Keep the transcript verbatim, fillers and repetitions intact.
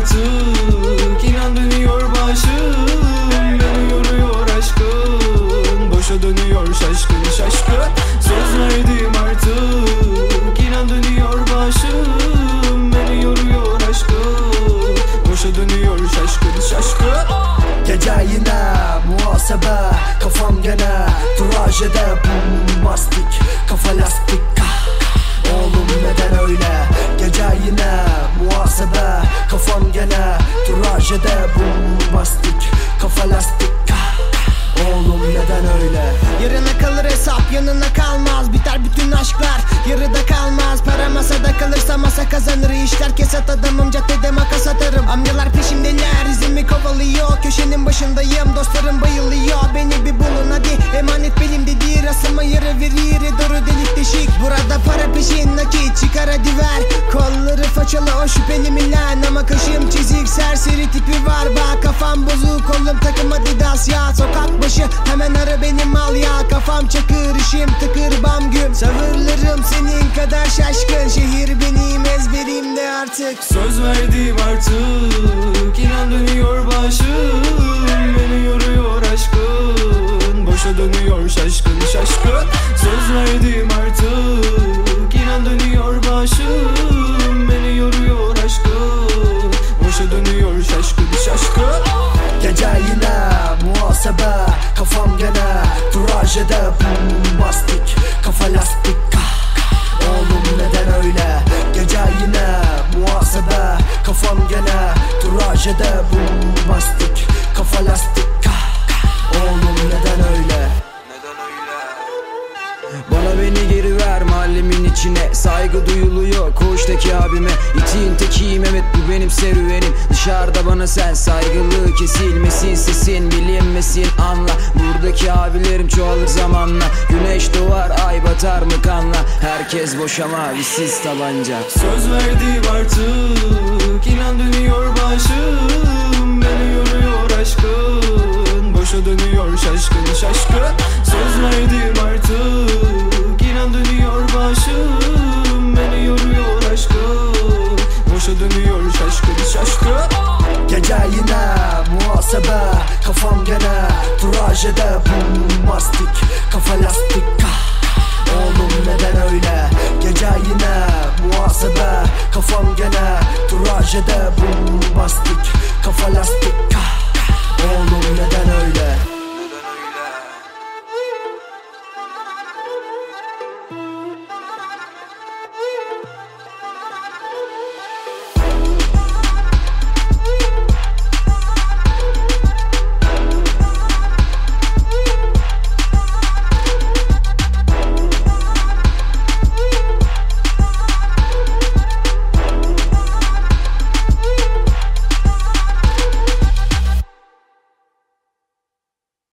artık, inan dönüyor başım. Beni yoruyor aşkın, boşa dönüyor şaşkın şaşkın. Söz verdim artık, inan dönüyor başım. Beni yoruyor aşkın, boşa dönüyor şaşkın şaşkın. Gece yine muhasebe, kafam gene trajede bombastik, kafa lastik. Oğlum neden öyle? Gece yine muhasebe, kafam gene trajede bombastik, kafa lastik. Oğlum neden öyle? Yarına kalır hesap, yanına kalmaz. Biter bütün aşklar, yarıda kalmaz. Para masada kalırsa masa kazanır. İşler kesat, adamım caddede makas atarım. Amcalar peşimdeler, izimi kovalıyor. Köşenin başındayım, dostlarım bayılıyor. Beni bir bulun hadi, emanet belimdedir. Asılma yarı verir, doğru delik deşik. Burada para peşin, nakit çıkar hadi ver. Kolları façalı o şüpheli milen, ama kaşım çizik, serseri tipi var. Bak kafam bozuk, kolum takım Adidas ya. Sokak başı hemen ara benim al ya. Kafam çakır, işim tıkır bam güm. Savırlarım senin kadar şaşkın. Şehir benim ezberimde artık. Söz verdim artık, inan dönüyor başım. Beni yoruyor aşkın, boşa dönüyor şaşkın şaşkın. Söz verdim artık, inan dönüyor başım. Beni yoruyor aşkın, boşa dönüyor şaşkın şaşkın. Gece yine muhasebe, kafam gene trajede bombastik, kafa lastik. Oğlum neden öyle? Gece yine muhasebe, kafam gene trajede bombastik, kafa lastik. Oğlum neden öyle? Bana beni geri ver mahallemin içine, saygı duyuluyor koğuştaki abime. İtiğin tekiyim evet, bu benim serüvenim. Dışarıda bana sen saygılı, kesilmesin sesin, bilinmesin anla. Buradaki abilerim çoğalır zamanla. Güneş doğar ay batar mı kanla. Herkes boş ama vizsiz tabanca. Söz verdim artık, inan dönüyor başım. Beni yoruyor aşkın, boşa dönüyor şaşkın şaşkın. Söz verdim artık, inan dönüyor başım. Beni yoruyor aşkın, boşa dönüyor şaşkın şaşkın. Gece yine muhasebe, kafam gene trajede bombastik, kafa lastik. Oğlum neden öyle? Gece yine muhasebe, kafam gene trajede bombastik,